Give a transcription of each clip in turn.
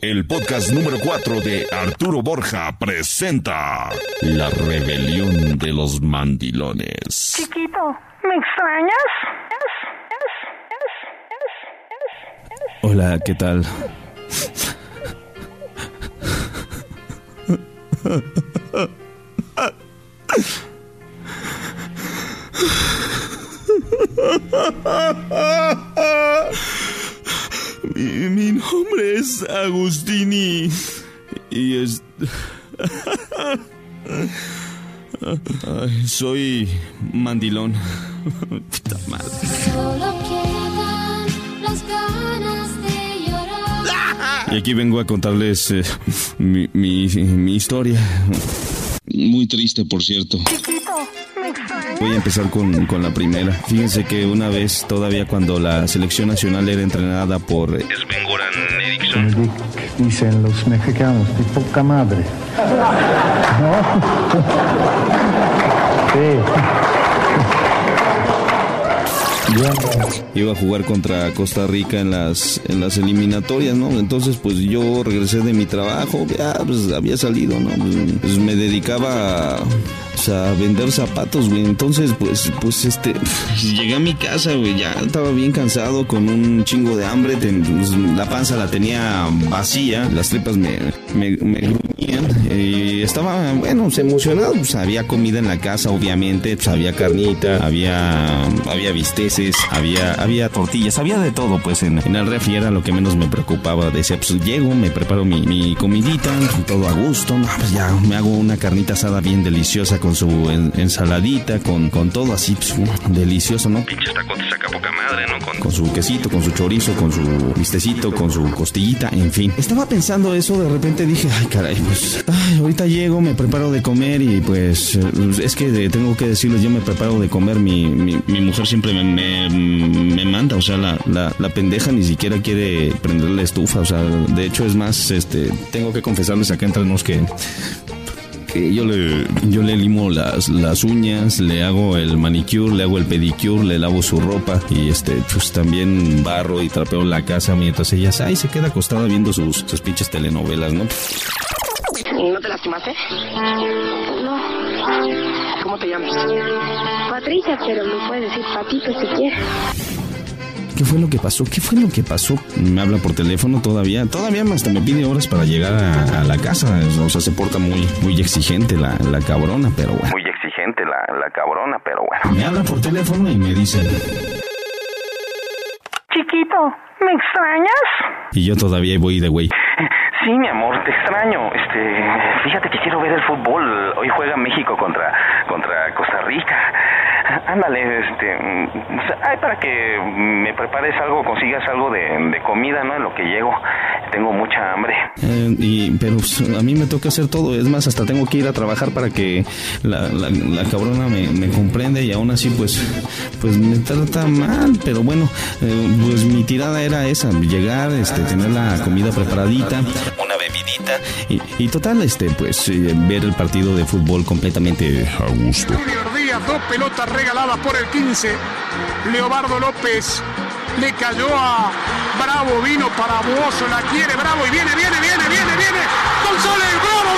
El podcast número 4 de Arturo Borja presenta La Rebelión de los Mandilones. Chiquito, ¿me extrañas? Hola, ¿qué tal? Mi nombre es Agustini y soy mandilón. Puta madre. Solo quedan las ganas de llorar. Y aquí vengo a contarles mi historia. Muy triste, por cierto. Chiquito, ¿me extrañas? Voy a empezar con la primera. Fíjense que una vez, todavía cuando la selección nacional era entrenada por Sven-Goran Eriksson. Dicen los mexicanos, de poca madre. ¿No? Sí. Iba a jugar contra Costa Rica en las eliminatorias, ¿no? Entonces, pues yo regresé de mi trabajo, ya pues había salido, ¿no? Pues me dedicaba a vender zapatos, güey. Entonces, pues llegué a mi casa, güey, ya estaba bien cansado, con un chingo de hambre, la panza la tenía vacía, las tripas me gruñían, y estaba, bueno, emocionado, pues había comida en la casa, obviamente, pues había carnita, había bisteces, había tortillas, había de todo, pues en el refri era lo que menos me preocupaba. Decía, pues llego, me preparo mi comidita, todo a gusto, no, pues ya me hago una carnita asada bien deliciosa con su ensaladita, con todo así, pues, delicioso, ¿no? Pinches tacotes saca poca madre, ¿no? Con su quesito, con su chorizo, con su bistecito, con su costillita, en fin. Estaba pensando eso, de repente dije, ay, caray, pues, ahorita llego, me preparo de comer y pues, es que tengo que decirles, yo me preparo de comer, mi mujer siempre me manda, o sea, la pendeja ni siquiera quiere prender la estufa, o sea, de hecho es más, tengo que confesarles acá entre nos que yo le limo las uñas, le hago el manicure, le hago el pedicure, le lavo su ropa y pues también barro y trapeo la casa mientras ella se queda acostada viendo sus pinches telenovelas, ¿no? ¿No te lastimaste? No, ¿Cómo te llamas? Patricia, pero me puedes decir Patito si quieres. ¿Qué fue lo que pasó? Me habla por teléfono todavía hasta me pide horas para llegar a la casa. O sea, se porta muy exigente la cabrona, pero bueno. Muy exigente la cabrona, pero bueno. Me habla por teléfono y me dice... Chiquito, ¿me extrañas? Y yo todavía voy de güey. Sí, mi amor, te extraño. Fíjate que quiero ver el fútbol. Hoy juega México contra Costa Rica. Ándale, para que me prepares algo, consigas algo de comida, ¿no? En lo que llego. Tengo mucha hambre. Pero pues, a mí me toca hacer todo. Es más, hasta tengo que ir a trabajar para que la cabrona me comprende, y aún así, pues me trata mal. Pero bueno, pues mi tirada era esa: llegar, tener la comida preparadita, una bebidita y total, pues ver el partido de fútbol completamente a gusto. Junior Díaz, 2 pelotas regaladas por el 15. Leobardo López le cayó a Bravo, vino para Buoso, la quiere Bravo y viene. González, Bravo,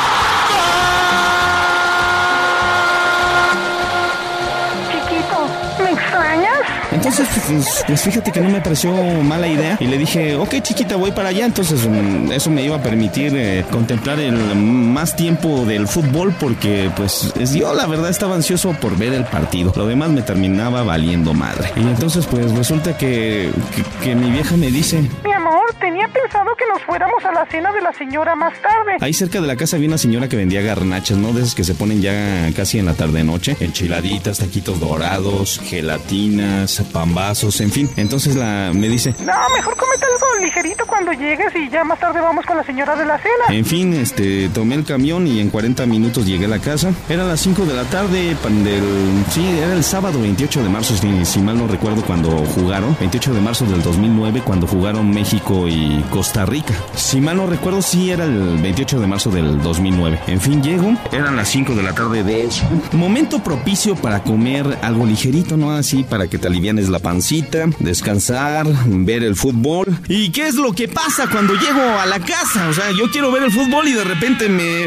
gol. Chiquito, ¿me extrañas? Entonces, pues fíjate que no me pareció mala idea y le dije, ok, chiquita, voy para allá. Entonces eso me iba a permitir contemplar el más tiempo del fútbol, porque pues yo la verdad estaba ansioso por ver el partido. Lo demás me terminaba valiendo madre. Y entonces pues resulta que mi vieja me dice: Mi amor, tenía pensado que nos fuéramos a la cena de la señora más tarde. Ahí cerca de la casa había una señora que vendía garnachas, ¿no? De esas que se ponen ya casi en la tarde-noche. Enchiladitas, taquitos dorados, gelatinas, pambazos, en fin. Entonces me dice: No, mejor cómete algo ligerito cuando llegues y ya más tarde vamos con la señora de la cena. En fin, tomé el camión y en 40 minutos llegué a la casa. Era las 5 de la tarde era el sábado 28 de marzo, si mal no recuerdo, cuando jugaron. 28 de marzo del 2009, cuando jugaron México México y Costa Rica. Si mal no recuerdo, sí era el 28 de marzo del 2009. En fin, llego, eran las 5 de la tarde de momento propicio para comer algo ligerito, ¿no? Así para que te alivianes la pancita, descansar, ver el fútbol. ¿Y qué es lo que pasa cuando llego a la casa? O sea, yo quiero ver el fútbol y de repente me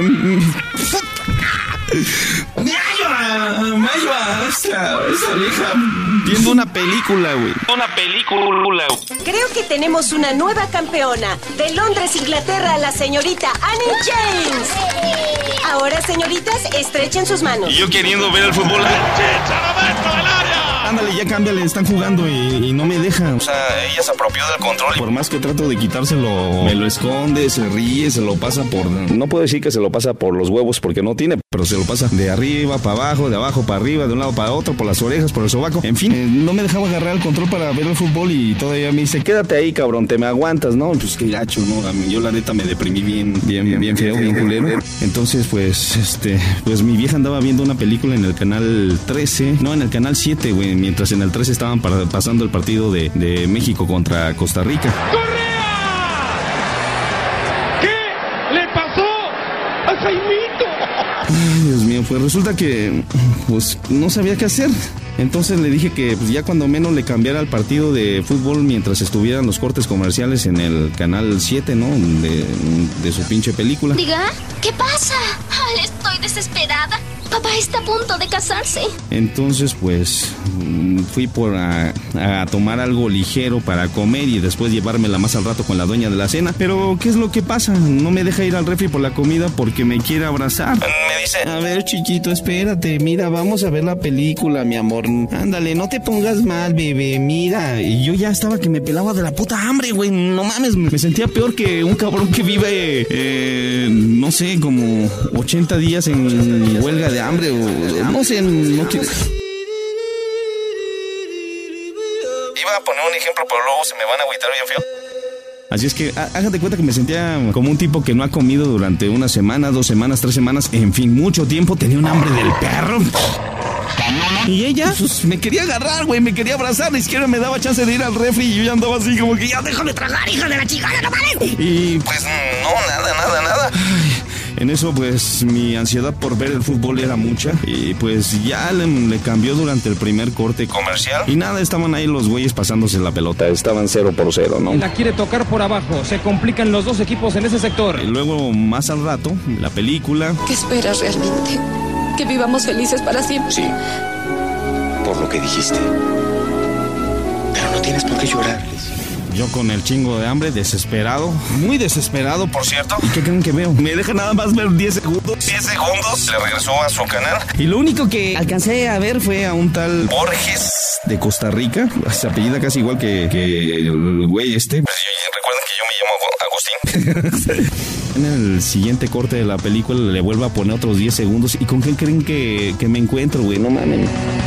hallo esa vieja viendo una película, güey. Creo que tenemos una nueva campeona. De Londres, Inglaterra, la señorita Annie James. Ahora, señoritas, estrechen sus manos. Y yo queriendo ver el fútbol. Ándale, ya cámbiale, están jugando y no me deja. O sea, ella se apropió del control y por más que trato de quitárselo, me lo esconde, se ríe, se lo pasa por... No puedo decir que se lo pasa por los huevos porque no tiene, pero se lo pasa de arriba para abajo, de abajo para arriba, de un lado para otro, por las orejas, por el sobaco. En fin, no me dejaba agarrar el control para ver el fútbol y todavía me dice, quédate ahí, cabrón, te me aguantas, ¿no? Pues qué gacho, ¿no? A mí, yo la neta me deprimí bien feo, bien culero. Entonces, pues mi vieja andaba viendo una película en el canal 13, no, en el canal 7, güey, mientras en el 13 estaban pasando el partido de México contra Costa Rica. ¡Correa! ¿Qué le pasó a Jaimito? Ay, Dios mío, pues resulta que pues no sabía qué hacer. Entonces le dije que pues, ya cuando menos le cambiara el partido de fútbol mientras estuvieran los cortes comerciales en el canal 7, ¿no? De su pinche película. Diga, ¿qué pasa? Ay, estoy desesperada. Papá está a punto de casarse. Entonces, pues, fui a tomar algo ligero para comer y después llevármela más al rato con la dueña de la cena. Pero, ¿qué es lo que pasa? No me deja ir al refri por la comida porque me quiere abrazar. Me dice, a ver, chiquito, espérate, mira, vamos a ver la película, mi amor. Ándale, no te pongas mal, bebé, mira. Y yo ya estaba que me pelaba de la puta hambre, güey. No mames, me sentía peor que un cabrón que vive, no sé, como 80 días en huelga de hambre o no sé, no quiero. Iba a poner un ejemplo, pero luego se me van a agüitar bien feo. Así es que hágate cuenta que me sentía como un tipo que no ha comido durante una semana, 2 semanas, 3 semanas, en fin, mucho tiempo. Tenía un hambre del perro. Y ella, pues, me quería agarrar, güey, me quería abrazar. Ni siquiera me daba chance de ir al refri y yo ya andaba así como que ya déjame tragar, hija de la chingada, no mames. Y pues no, nada. Ay, en eso, pues, mi ansiedad por ver el fútbol era mucha. Y pues ya le cambió durante el primer corte comercial. Y nada, estaban ahí los güeyes pasándose la pelota. Estaban 0-0, ¿no? La quiere tocar por abajo. Se complican los dos equipos en ese sector. Y luego, más al rato, la película. ¿Qué esperas realmente? ¿Que vivamos felices para siempre? Sí, por lo que dijiste. Pero no tienes por qué llorar, Leslie. Yo con el chingo de hambre, desesperado. Muy desesperado, por cierto. ¿Y qué creen que veo? Me deja nada más ver 10 segundos. 10 segundos. Le regresó a su canal. Y lo único que alcancé a ver fue a un tal Borges de Costa Rica. Se apellida casi igual que el güey este. Pues, recuerden que yo me llamo Agustín. En el siguiente corte de la película le vuelvo a poner otros 10 segundos. ¿Y con quién creen que me encuentro, güey? No mames.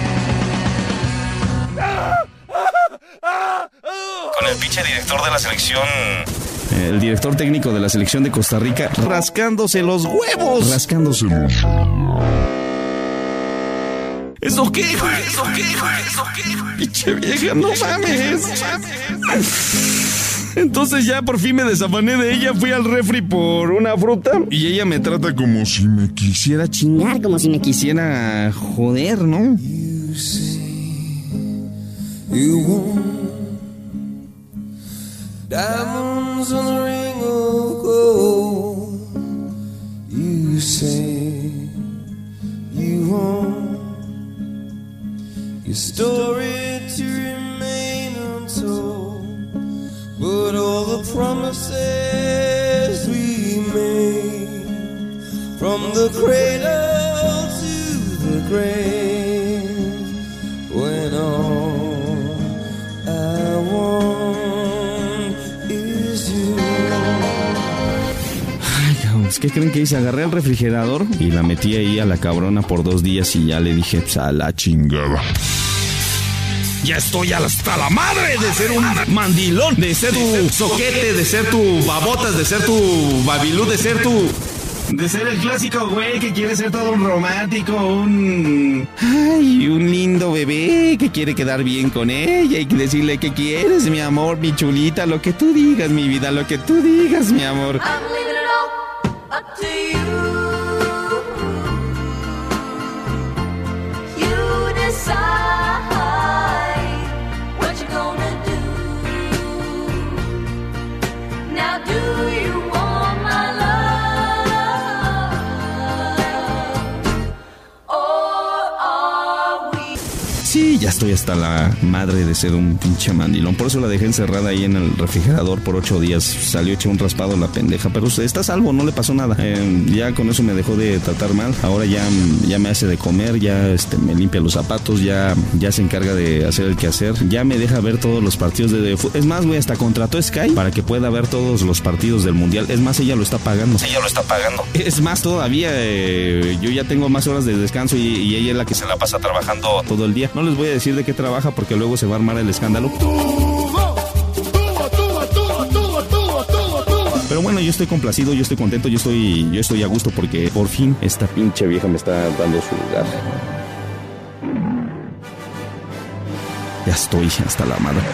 Con el pinche director de la selección, el director técnico de la selección de Costa Rica, rascándose los huevos. ¿Eso qué, güey? Pinche vieja, no mames. Entonces ya por fin me desafané de ella, fui al refri por una fruta y ella me trata como si me quisiera chingar, como si me quisiera joder, ¿no? Diamonds on the ring of gold. You say you want your story to remain untold, but all the promises we made from the cradle to the grave, when all I want. ¿Qué creen que hice? Agarré el refrigerador y la metí ahí a la cabrona por 2 días y ya le dije, pues, a la chingada. Ya estoy hasta la madre de ser un mandilón, de ser tu soquete, de ser tu babotas, de ser tu babilú, de ser tu... De ser el clásico güey que quiere ser todo un romántico, un lindo bebé que quiere quedar bien con ella y decirle que quieres, mi amor, mi chulita, lo que tú digas, mi vida, lo que tú digas, mi amor. Sí, ya estoy hasta la madre de ser un pinche mandilón. Por eso la dejé encerrada ahí en el refrigerador por 8 días. Salió hecha un raspado la pendeja. Pero está a salvo, no le pasó nada. Ya con eso me dejó de tratar mal. Ahora ya me hace de comer, ya me limpia los zapatos, ya se encarga de hacer el quehacer. Ya me deja ver todos los partidos de fútbol. Es más, güey, hasta contrató Sky para que pueda ver todos los partidos del Mundial. Es más, ella lo está pagando. Es más, todavía yo ya tengo más horas de descanso y ella es la que se la pasa trabajando todo el día. No les voy a decir de qué trabaja porque luego se va a armar el escándalo. Pero bueno, yo estoy complacido, yo estoy contento, yo estoy a gusto porque por fin esta pinche vieja me está dando su lugar. Ya estoy hasta la madre.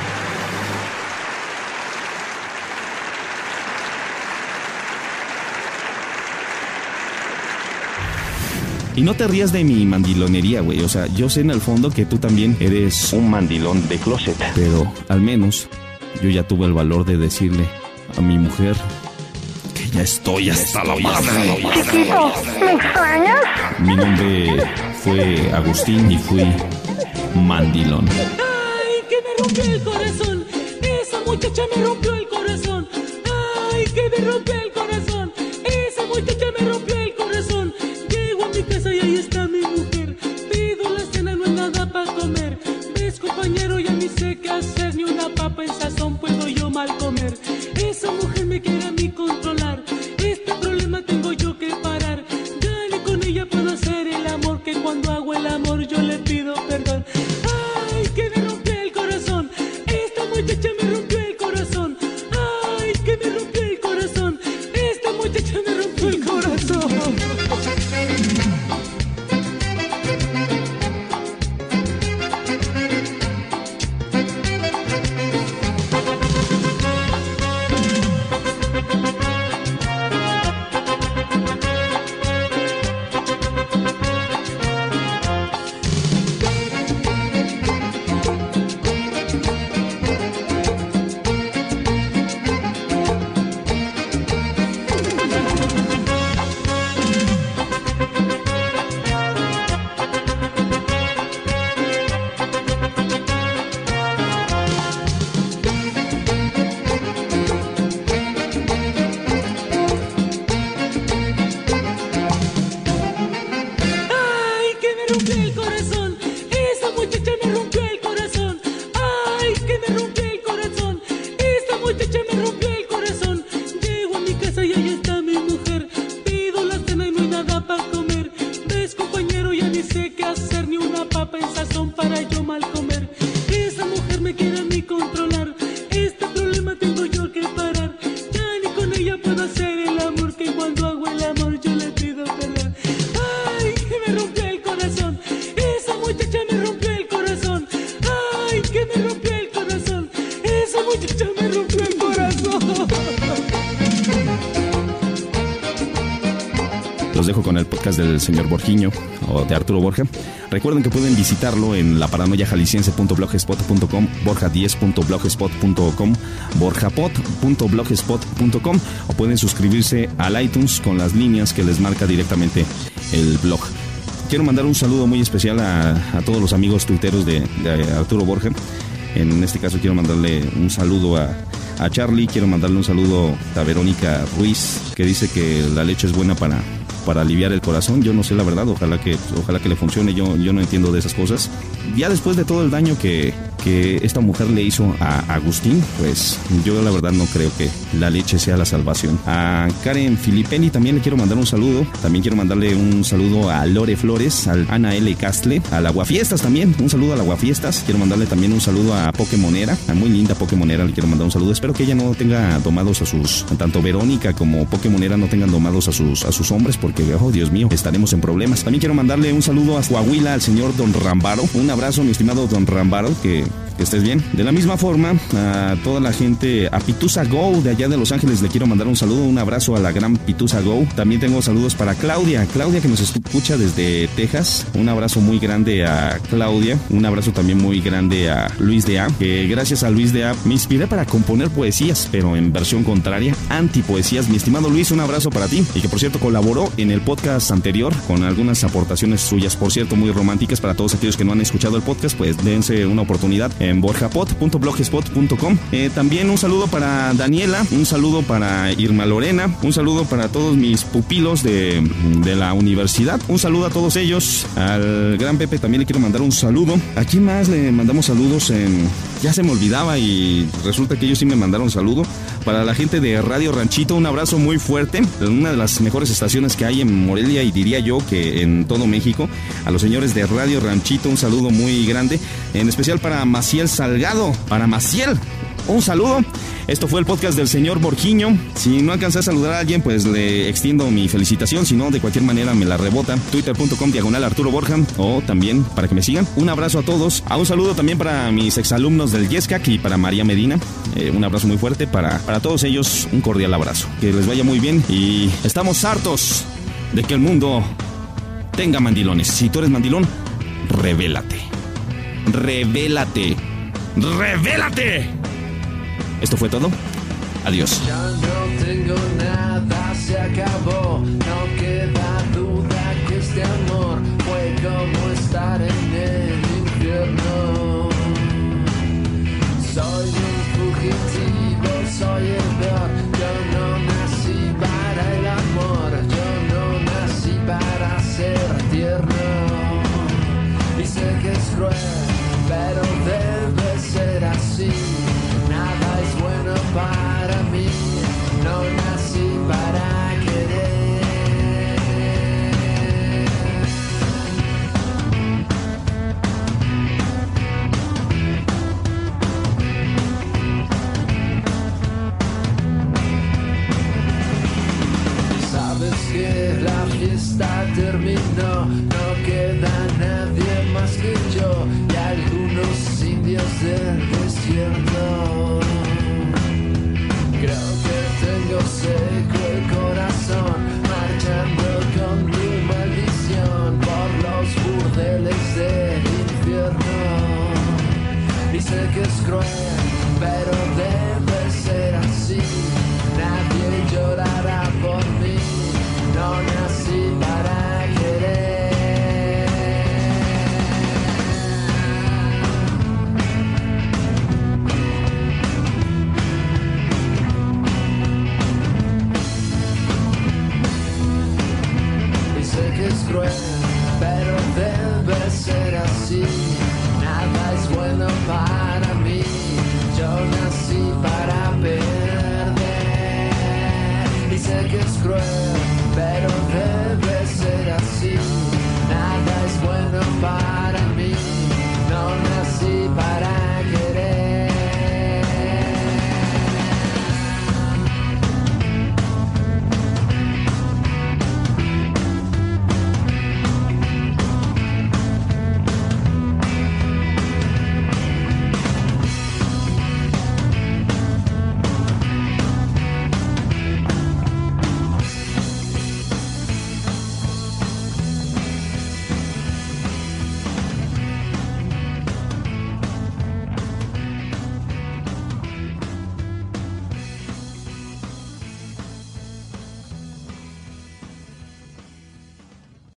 Y no te rías de mi mandilonería, güey. O sea, yo sé en el fondo que tú también eres un mandilón de closet. Pero al menos yo ya tuve el valor de decirle a mi mujer que ya estoy hasta la madre. Chiquito, ¿me extrañas? Mi nombre fue Agustín y fui mandilón. Ay, que me rompió el corazón. Esa muchacha me rompió el corazón. Ay, que me rompió el corazón. Esa muchacha me rompió el corazón. Llego a mi casa y ahí está mi mujer. Pido la cena, no hay nada para comer. Ves, compañero, ya ni sé qué hacer. Ni una papa en sazón puedo yo mal comer. Esa mujer me quiere a mí controlar. Este problema tengo yo que parar. Ya ni con ella puedo hacer el amor. Que cuando hago el amor yo le pido perdón. Ay, que me rompió el corazón. Esta muchacha me rompió el corazón. Ay, que me rompió el corazón. Esta muchacha me rompió el corazón. Los dejo con el podcast del señor Borgiño o de Arturo Borja. Recuerden que pueden visitarlo en laparanoiajalisciense.blogspot.com, borja10.blogspot.com, borjapod.blogspot.com, o pueden suscribirse al iTunes con las líneas que les marca directamente el blog. Quiero mandar un saludo muy especial a todos los amigos tuiteros de Arturo Borja. En este caso quiero mandarle un saludo a Charlie, quiero mandarle un saludo a Verónica Ruiz, que dice que la leche es buena para aliviar el corazón. Yo no sé la verdad, ojalá que le funcione. Yo no entiendo de esas cosas. Ya después de todo el daño que que esta mujer le hizo a Agustín, pues yo la verdad no creo que la leche sea la salvación. A Karen Filipelli también le quiero mandar un saludo. También quiero mandarle un saludo a Lore Flores, a Ana L. Castle, a la Guafiestas también. Un saludo a la Guafiestas. Quiero mandarle también un saludo a Pokémonera, a muy linda Pokémonera, le quiero mandar un saludo. Espero que ella no tenga domados a sus, tanto Verónica como Pokémonera no tengan domados a sus hombres, porque, oh Dios mío, estaremos en problemas. También quiero mandarle un saludo a Coahuila, al señor Don Rambaro. Un abrazo, mi estimado Don Rambaro, que estés bien. De la misma forma, a toda la gente, a Pitusa Go de allá de Los Ángeles le quiero mandar un saludo, un abrazo a la gran Pitusa Go. También tengo saludos para Claudia que nos escucha desde Texas. Un abrazo muy grande a Claudia. Un abrazo también muy grande a Luis de A, que gracias a Luis de A me inspiré para componer poesías, pero en versión contraria, antipoesías. Mi estimado Luis, un abrazo para ti, y que por cierto colaboró en el podcast anterior con algunas aportaciones suyas, por cierto muy románticas. Para todos aquellos que no han escuchado el podcast, pues dense una oportunidad en borjapod.blogspot.com. También un saludo para Daniela, un saludo para Irma Lorena, un saludo para todos mis pupilos de la universidad, un saludo a todos ellos. Al gran Pepe también le quiero mandar un saludo. ¿A quién más le mandamos saludos? Ya se me olvidaba y resulta que ellos sí me mandaron saludo. Para la gente de Radio Ranchito, un abrazo muy fuerte, una de las mejores estaciones que hay en Morelia y diría yo que en todo México. A los señores de Radio Ranchito, un saludo muy grande, en especial para Maciel Salgado. Para Maciel, un saludo. Esto fue el podcast del señor Borjiño. Si no alcancé a saludar a alguien, pues le extiendo mi felicitación. Si no, de cualquier manera me la rebota. Twitter.com/Arturo Borja, o también para que me sigan. Un abrazo a todos. Un saludo también para mis exalumnos del Yescac y para María Medina. Un abrazo muy fuerte para todos ellos. Un cordial abrazo. Que les vaya muy bien. Y estamos hartos de que el mundo tenga mandilones. Si tú eres mandilón, revélate. Revélate. ¡Revélate! Esto fue todo. Adiós. Ya no tengo nada, se acabó. No queda duda que este amor fue como estar en el infierno. Soy un fugitivo, soy el peor. Yo no nací para el amor, yo no nací para ser tierno. Y sé que es cruel, pero debe ser así. Nada es bueno para mí, no nací para querer. Sabes que la fiesta terminó, no queda nadie más que yo y algunos indios del desierto. Creo que tengo seco el corazón, marchando con mi maldición por los burdeles del infierno. Y sé que es cruel, pero debe ser así. Nadie llorará por mí, no nací para querer. Que es cruel, pero debe ser así. Nada es bueno para mí, yo nací para perder. Y sé que es cruel, pero debe ser así. Nada es bueno para